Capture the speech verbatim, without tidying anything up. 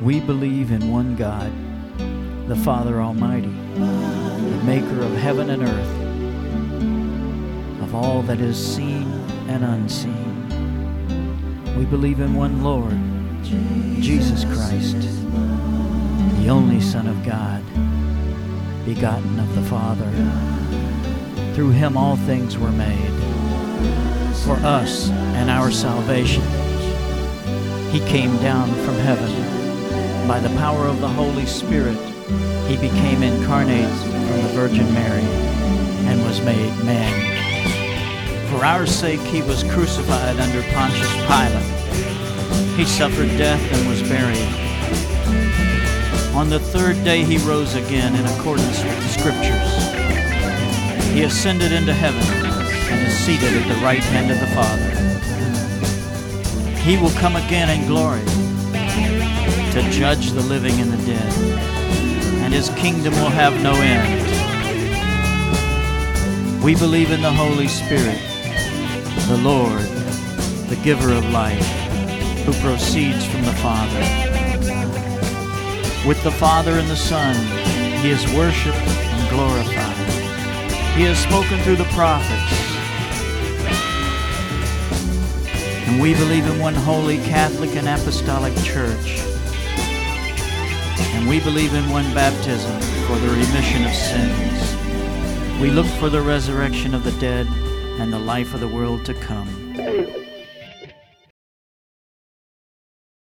We believe in one God, the Father Almighty, the maker of heaven and earth, of all that is seen and unseen. We believe in one Lord, Jesus Christ, the only Son of God, begotten of the Father. Through him all things were made. For us and our salvation, he came down from heaven. By the power of the Holy Spirit, he became incarnate from the Virgin Mary and was made man. For our sake he was crucified under Pontius Pilate. He suffered death and was buried. On the third day he rose again in accordance with the Scriptures. He ascended into heaven and is seated at the right hand of the Father. He will come again in glory to judge the living and the dead, and his kingdom will have no end. We believe in the Holy Spirit, the Lord, the giver of life, who proceeds from the Father. With the Father and the Son, he is worshipped and glorified. He has spoken through the prophets. And we believe in one holy Catholic and Apostolic Church. And we believe in one baptism for the remission of sins. We look for the resurrection of the dead and the life of the world to come.